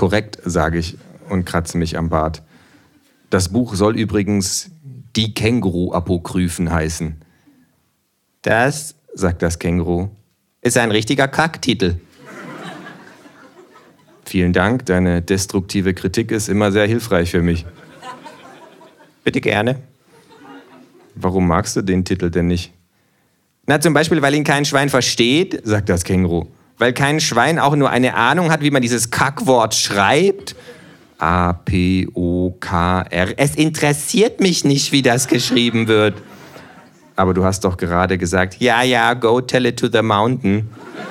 korrekt, sage ich und kratze mich am Bart. Das Buch soll übrigens Die Känguru-Apokryphen heißen. Das, sagt das Känguru, ist ein richtiger Kacktitel. Vielen Dank, deine destruktive Kritik ist immer sehr hilfreich für mich. Bitte gerne. Warum magst du den Titel denn nicht? Na, zum Beispiel, weil ihn kein Schwein versteht, sagt das Känguru. Weil kein Schwein auch nur eine Ahnung hat, wie man dieses Kackwort schreibt. A-P-O-K-R. Es interessiert mich nicht, wie das geschrieben wird. Aber du hast doch gerade gesagt, ja, go tell it to the mountain.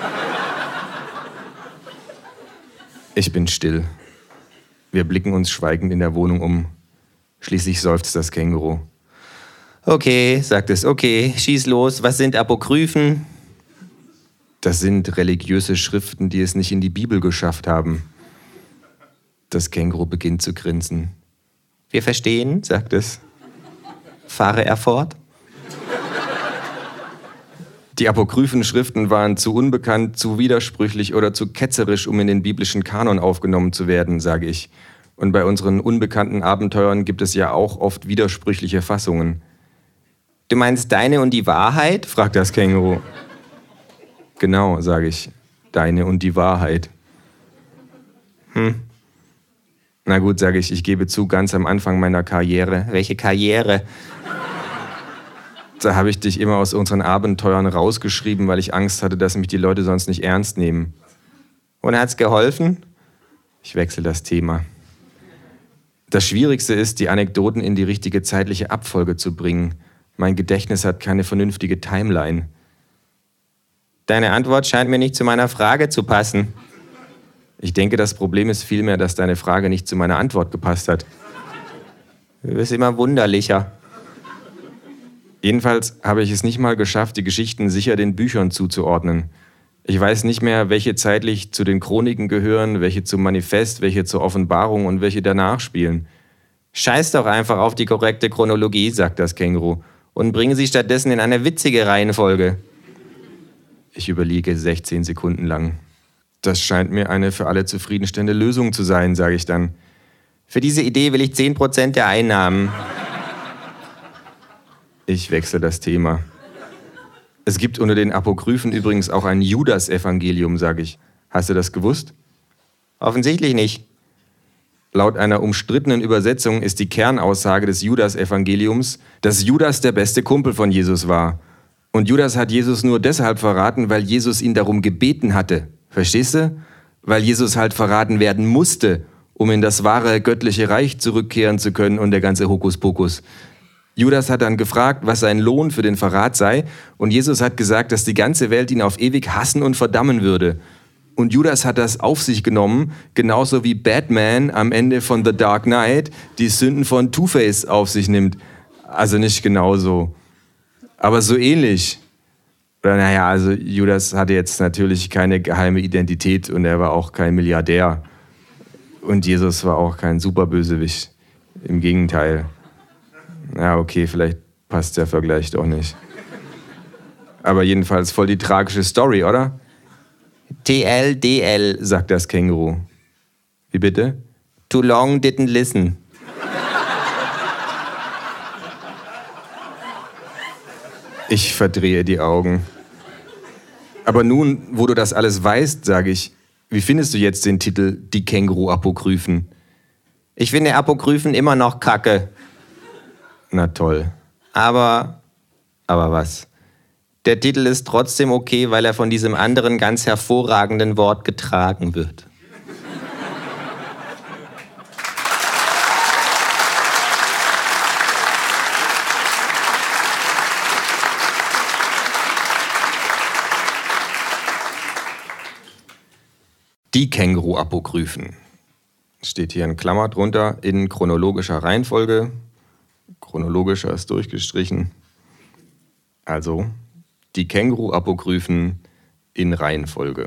Ich bin still. Wir blicken uns schweigend in der Wohnung um. Schließlich seufzt das Känguru. Okay, sagt es, okay, schieß los. Was sind Apokryphen? Das sind religiöse Schriften, die es nicht in die Bibel geschafft haben. Das Känguru beginnt zu grinsen. Wir verstehen, sagt es. Fahre er fort? Die apokryphen Schriften waren zu unbekannt, zu widersprüchlich oder zu ketzerisch, um in den biblischen Kanon aufgenommen zu werden, sage ich. Und bei unseren unbekannten Abenteuern gibt es ja auch oft widersprüchliche Fassungen. Du meinst deine und die Wahrheit? Fragt das Känguru. Genau, sage ich. Deine und die Wahrheit. Na gut, sage ich gebe zu, ganz am Anfang meiner Karriere. Welche Karriere? Da habe ich dich immer aus unseren Abenteuern rausgeschrieben, weil ich Angst hatte, dass mich die Leute sonst nicht ernst nehmen. Und hat's geholfen? Ich wechsle das Thema. Das Schwierigste ist, die Anekdoten in die richtige zeitliche Abfolge zu bringen. Mein Gedächtnis hat keine vernünftige Timeline. Deine Antwort scheint mir nicht zu meiner Frage zu passen. Ich denke, das Problem ist vielmehr, dass deine Frage nicht zu meiner Antwort gepasst hat. Du wirst immer wunderlicher. Jedenfalls habe ich es nicht mal geschafft, die Geschichten sicher den Büchern zuzuordnen. Ich weiß nicht mehr, welche zeitlich zu den Chroniken gehören, welche zum Manifest, welche zur Offenbarung und welche danach spielen. Scheiß doch einfach auf die korrekte Chronologie, sagt das Känguru, und bringe sie stattdessen in eine witzige Reihenfolge. Ich überlege 16 Sekunden lang. Das scheint mir eine für alle zufriedenstellende Lösung zu sein, sage ich dann. Für diese Idee will ich 10% der Einnahmen. Ich wechsle das Thema. Es gibt unter den Apokryphen übrigens auch ein Judas-Evangelium, sage ich. Hast du das gewusst? Offensichtlich nicht. Laut einer umstrittenen Übersetzung ist die Kernaussage des Judas-Evangeliums, dass Judas der beste Kumpel von Jesus war. Und Judas hat Jesus nur deshalb verraten, weil Jesus ihn darum gebeten hatte. Verstehst du? Weil Jesus halt verraten werden musste, um in das wahre göttliche Reich zurückkehren zu können und der ganze Hokuspokus. Judas hat dann gefragt, was sein Lohn für den Verrat sei, und Jesus hat gesagt, dass die ganze Welt ihn auf ewig hassen und verdammen würde. Und Judas hat das auf sich genommen, genauso wie Batman am Ende von The Dark Knight die Sünden von Two-Face auf sich nimmt. Also nicht genauso, aber so ähnlich. Oder naja, also Judas hatte jetzt natürlich keine geheime Identität und er war auch kein Milliardär. Und Jesus war auch kein Superbösewicht. Im Gegenteil. Ja, okay, vielleicht passt der Vergleich doch nicht. Aber jedenfalls voll die tragische Story, oder? TLDL, sagt das Känguru. Wie bitte? Too long didn't listen. Ich verdrehe die Augen. Aber nun, wo du das alles weißt, sage ich, wie findest du jetzt den Titel Die Känguru-Apokryphen? Ich finde Apokryphen immer noch kacke. Na toll. Aber was? Der Titel ist trotzdem okay, weil er von diesem anderen ganz hervorragenden Wort getragen wird. Die Känguru-Apokryphen. Steht hier in Klammer drunter in chronologischer Reihenfolge. Chronologischer ist durchgestrichen. Also die Känguru-Apokryphen in Reihenfolge.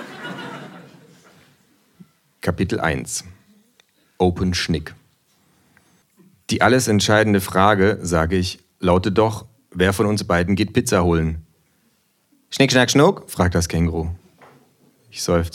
Kapitel 1. Open Schnick. Die alles entscheidende Frage, sage ich, lautet doch, wer von uns beiden geht Pizza holen? Schnick, schnack, schnuck, fragt das Känguru. Ich seufze.